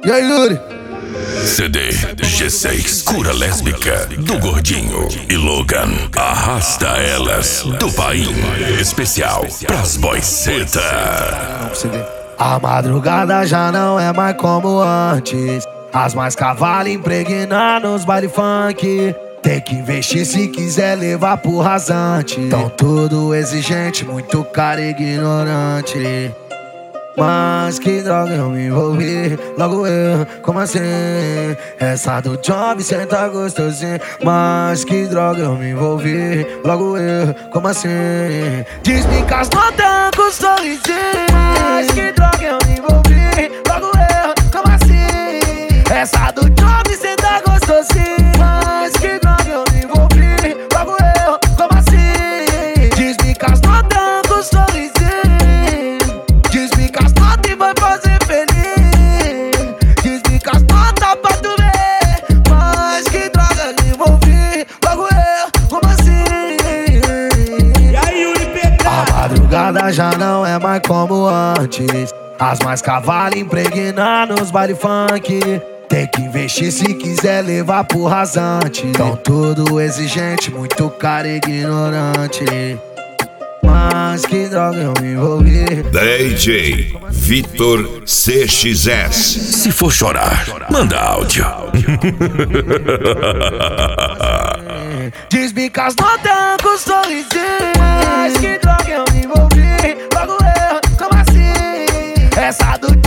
E aí, Yuri? CD G6, cura lésbica do Gordinho e Logan. Arrasta elas do Paim. Especial pras boiceta. A madrugada já não é mais como antes. As mais cavalo impregnando nos baile funk. Tem que investir se quiser levar pro rasante. Tão tudo exigente, muito cara ignorante. Mas que droga eu me envolvi, logo eu, como assim? Essa do job senta gostosinho. Mas que droga eu me envolvi, logo eu, como assim? Diz-me que as notas com sorrisinho. Mas que droga eu me envolvi, logo eu, como assim? Essa do job senta gostosinho. Mas que droga eu me envolvi, logo eu, como assim? Diz-me que as notas com sorrisinho. Vai fazer feliz. Diz-me que as notas pra tu ver. Mas que droga me envolvi, logo eu, como assim? E aí, Yuri Pedro? A madrugada já não é mais como antes. As mais cavalo impregnando nos baile funk. Tem que investir se quiser levar pro rasante. Tão tudo exigente, muito cara ignorante. Mas que droga eu me envolvi. DJ Vitor CXS. Se for chorar, manda áudio. Diz-me que as notas com sorrisinho. Mas que droga eu me envolvi, logo eu, como assim? Essa do